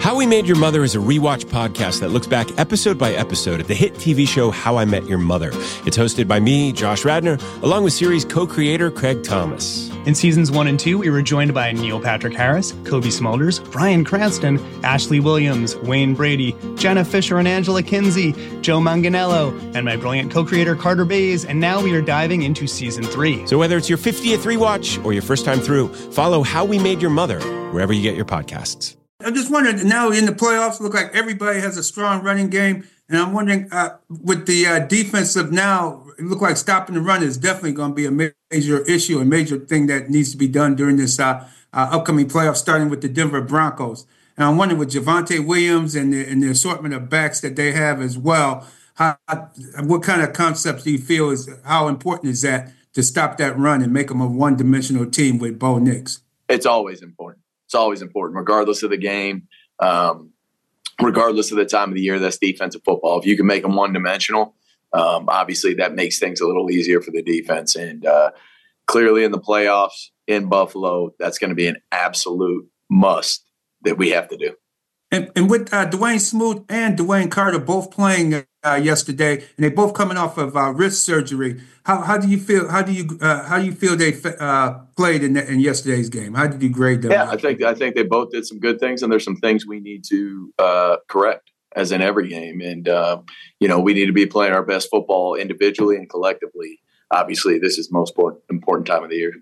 How We Made Your Mother is a rewatch podcast that looks back episode by episode at the hit TV show How I Met Your Mother. It's hosted by me, Josh Radnor, along with series co-creator Craig Thomas. In seasons 1 and 2, we were joined by Neil Patrick Harris, Kobe Smulders, Bryan Cranston, Ashley Williams, Wayne Brady, Jenna Fisher and Angela Kinsey, Joe Manganiello, and my brilliant co-creator Carter Bays, and now we are diving into season 3. So whether it's your 50th rewatch or your first time through, follow How We Made Your Mother wherever you get your podcasts. I'm just wondering, now in the playoffs, look like everybody has a strong running game. And I'm wondering, with the defense of now, it look like stopping the run is definitely going to be a major issue, a major thing that needs to be done during this upcoming playoffs, starting with the Denver Broncos. And I'm wondering with Javonte Williams and the assortment of backs that they have as well, what kind of concepts do you feel how important is that to stop that run and make them a one-dimensional team with Bo Nix? It's always important. It's always important, regardless of the game, regardless of the time of the year. That's defensive football. If you can make them one-dimensional, obviously that makes things a little easier for the defense. And clearly in the playoffs in Buffalo, that's going to be an absolute must that we have to do. And with Dwayne Smoot and Dwayne Carter both playing yesterday, and they both coming off of wrist surgery, how do you feel? How do you feel they played in yesterday's game? How did you grade them? Yeah, I think they both did some good things, and there's some things we need to correct, as in every game. And we need to be playing our best football individually and collectively. Obviously, this is the most important time of the year.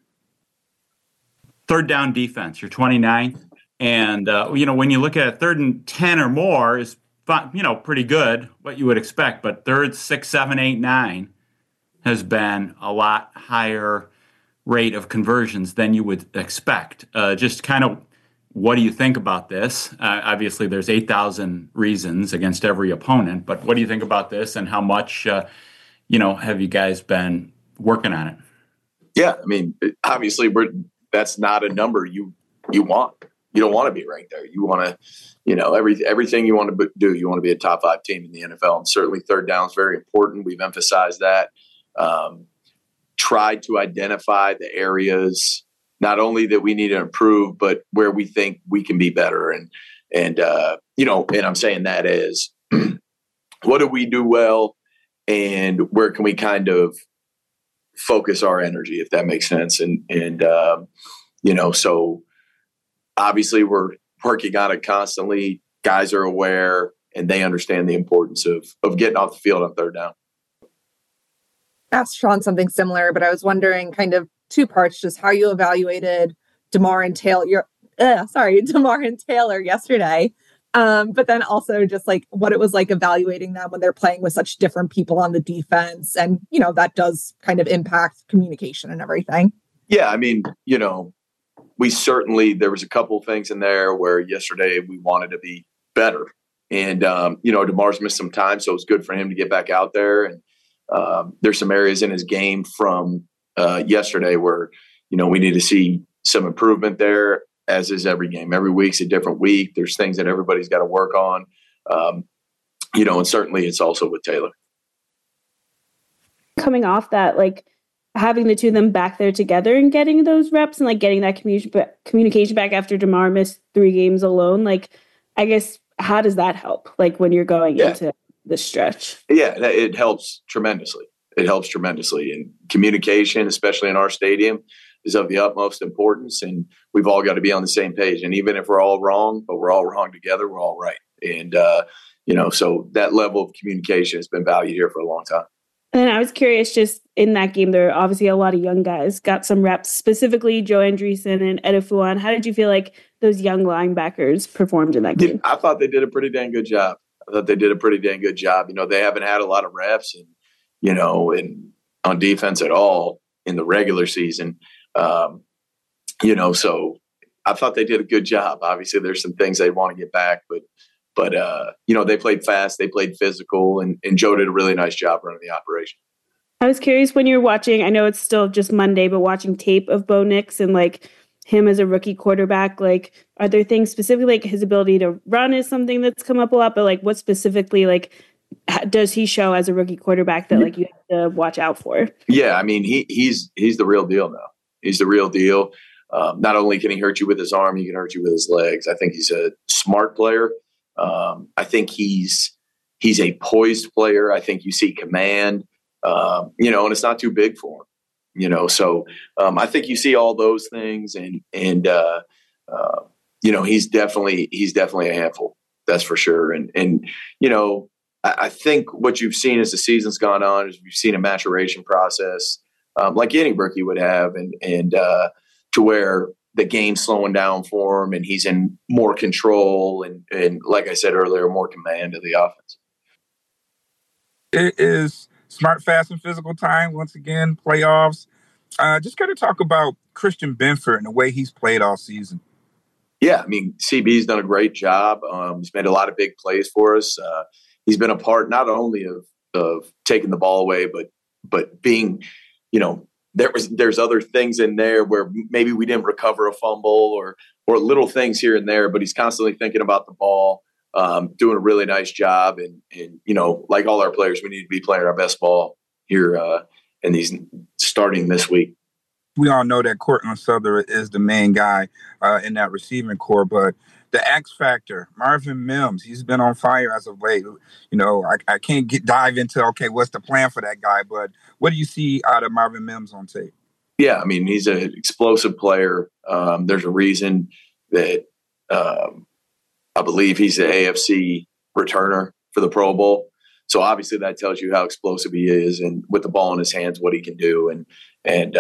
Third down defense, you're 29th. And, when you look at 3rd and 10 or more is, pretty good, what you would expect. But 3rd, 6, 7, 8, 9 has been a lot higher rate of conversions than you would expect. Just kind of what do you think about this? Obviously, there's 8,000 reasons against every opponent. But what do you think about this, and how much, have you guys been working on it? Yeah, I mean, obviously, that's not a number you want. You don't want to be ranked there. You want to, everything you want to do. You want to be a top 5 team in the NFL, and certainly third down is very important. We've emphasized that. Tried to identify the areas not only that we need to improve, but where we think we can be better. And I'm saying that as what do we do well, and where can we kind of focus our energy, if that makes sense. So. Obviously, we're working on it constantly. Guys are aware, and they understand the importance of getting off the field on third down. Asked Sean something similar, but I was wondering kind of 2 parts, just how you evaluated DeMar and Taylor yesterday. But then also just like what it was like evaluating them when they're playing with such different people on the defense. And, that does kind of impact communication and everything. Yeah, I mean, there was a couple of things in there where yesterday we wanted to be better. And, DeMar's missed some time, so it was good for him to get back out there. And there's some areas in his game from yesterday where, we need to see some improvement there, as is every game. Every week's a different week. There's things that everybody's got to work on. And certainly it's also with Taylor. Coming off that, having the two of them back there together and getting those reps and getting that communication back after DeMar missed 3 games alone, I guess, how does that help? When you're going into the stretch? Yeah, it helps tremendously. And communication, especially in our stadium, is of the utmost importance. And we've all got to be on the same page. And even if we're all wrong, but we're all wrong together, we're all right. And, so that level of communication has been valued here for a long time. And then I was curious, just in that game, there are obviously a lot of young guys, got some reps, specifically Joe Andreessen and Edefuan. How did you feel like those young linebackers performed in that game? I thought they did a pretty dang good job. They haven't had a lot of reps and on defense at all in the regular season. So I thought they did a good job. Obviously, there's some things they want to get back, but they played fast, they played physical, and Joe did a really nice job running the operation. I was curious when you're watching, I know it's still just Monday, but watching tape of Bo Nix and him as a rookie quarterback, are there things specifically his ability to run is something that's come up a lot, but what specifically does he show as a rookie quarterback that you have to watch out for? Yeah, I mean, he's the real deal now. He's the real deal. Not only can he hurt you with his arm, he can hurt you with his legs. I think he's a smart player. I think he's a poised player. I think you see command, and it's not too big for him, So I think you see all those things, and he's definitely a handful. That's for sure. And I think what you've seen as the season's gone on is you've seen a maturation process, like any rookie would have, and to where the game's slowing down for him, and he's in more control and like I said earlier, more command of the offense. It is smart, fast, and physical time once again. Playoffs. Just got to talk about Christian Benford and the way he's played all season. Yeah, I mean, CB's done a great job. He's made a lot of big plays for us. He's been a part not only of taking the ball away, but being, there's other things in there where maybe we didn't recover a fumble or little things here and there, but he's constantly thinking about the ball, doing a really nice job. And like all our players, we need to be playing our best ball here in these starting this week. We all know that Courtland Sutherland is the main guy in that receiving core, but the X factor, Marvin Mims, he's been on fire as of late. I can't dive into, okay, what's the plan for that guy, but what do you see out of Marvin Mims on tape? Yeah, I mean, he's an explosive player. There's a reason that I believe he's the AFC returner for the Pro Bowl. So obviously that tells you how explosive he is, and with the ball in his hands, what he can do. And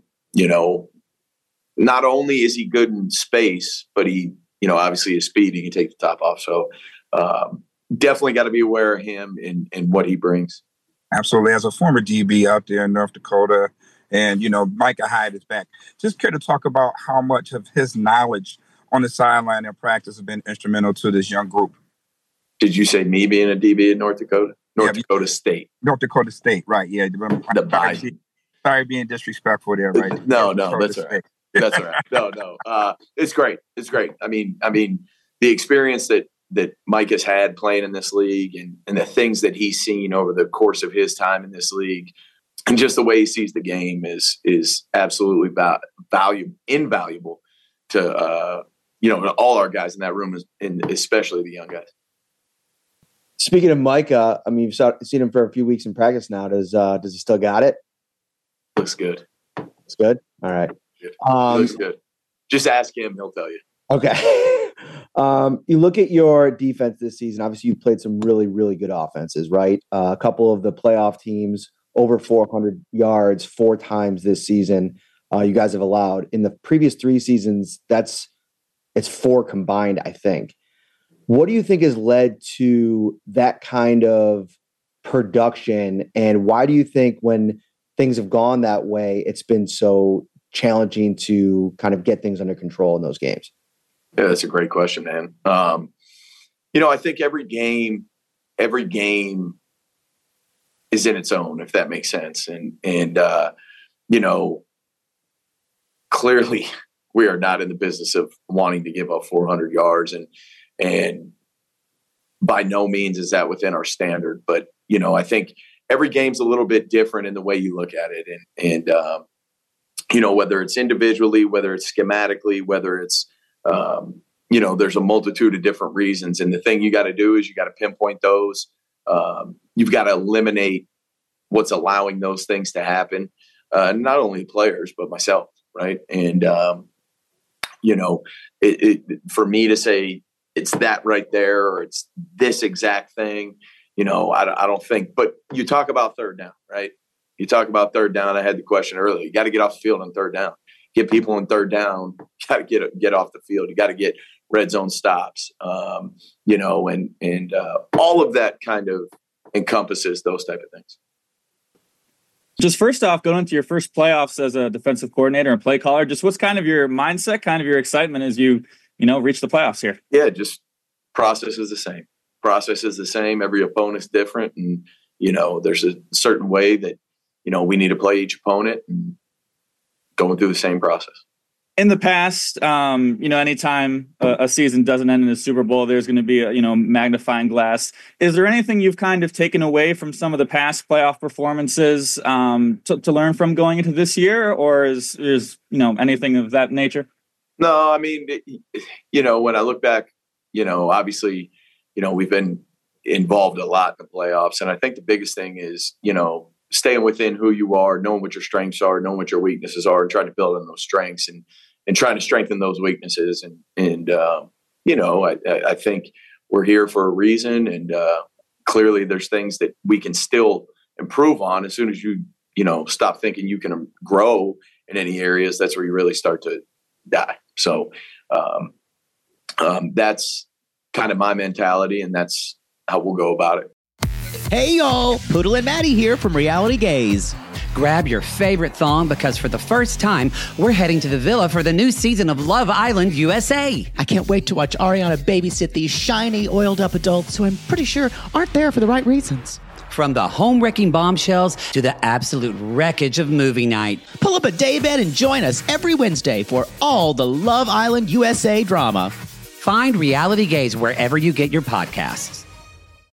not only is he good in space, but he, obviously his speed, he can take the top off. So definitely got to be aware of him and what he brings. Absolutely. As a former DB out there in North Dakota, and, Micah Hyde is back. Just care to talk about how much of his knowledge on the sideline and practice has been instrumental to this young group. Did you say me being a DB in North Dakota? Dakota State. North Dakota State, right. Yeah. Sorry being disrespectful there, right? No, that's all right. That's all right. No. It's great. It's great. I mean, the experience that Mike has had playing in this league and the things that he's seen over the course of his time in this league and just the way he sees the game is absolutely invaluable to, all our guys in that room, and especially the young guys. Speaking of Micah, I mean, you've seen him for a few weeks in practice now. Does he still got it? Looks good. It's good? All right. Looks good. Just ask him. He'll tell you. Okay. You look at your defense this season. Obviously, you've played some really, really good offenses, right? A couple of the playoff teams over 400 yards 4 times this season. You guys have allowed. In the previous 3 seasons, it's 4 combined, I think. What do you think has led to that kind of production? And why do you think when things have gone that way, it's been so challenging to kind of get things under control in those games? Yeah, that's a great question, man. I think every game is in its own, if that makes sense. And clearly we are not in the business of wanting to give up 400 yards and by no means is that within our standard. But, I think every game's a little bit different in the way you look at it. And whether it's individually, whether it's schematically, whether it's, there's a multitude of different reasons. And the thing you got to do is you got to pinpoint those. You've got to eliminate what's allowing those things to happen. Not only players, but myself. Right. And, for me to say it's that right there, or it's this exact thing, I don't think, but you talk about third down, right? You talk about third down. I had the question earlier. You got to get off the field on third down, get people on third down, you got to get off the field. You got to get red zone stops, and all of that kind of encompasses those type of things. Just first off, going into your first playoffs as a defensive coordinator and play caller, just what's kind of your mindset, kind of your excitement as you reach the playoffs here? Yeah, just process is the same. Process is the same. Every opponent's different. And, there's a certain way that, we need to play each opponent and going through the same process. In the past, anytime a season doesn't end in a Super Bowl, there's going to be a magnifying glass. Is there anything you've kind of taken away from some of the past playoff performances to learn from going into this year, or is anything of that nature? No, I mean, when I look back, obviously, we've been involved a lot in the playoffs, and I think the biggest thing is, staying within who you are, knowing what your strengths are, knowing what your weaknesses are, and trying to build on those strengths and trying to strengthen those weaknesses. And I think we're here for a reason. And clearly there's things that we can still improve on. As soon as you stop thinking you can grow in any areas, that's where you really start to die. So that's kind of my mentality, and that's how we'll go about it. Hey y'all, Poodle and Maddie here from Reality Gaze. Grab your favorite thong because for the first time, we're heading to the villa for the new season of Love Island USA. I can't wait to watch Ariana babysit these shiny, oiled-up adults who I'm pretty sure aren't there for the right reasons. From the home-wrecking bombshells to the absolute wreckage of movie night. Pull up a daybed and join us every Wednesday for all the Love Island USA drama. Find Reality Gaze wherever you get your podcasts.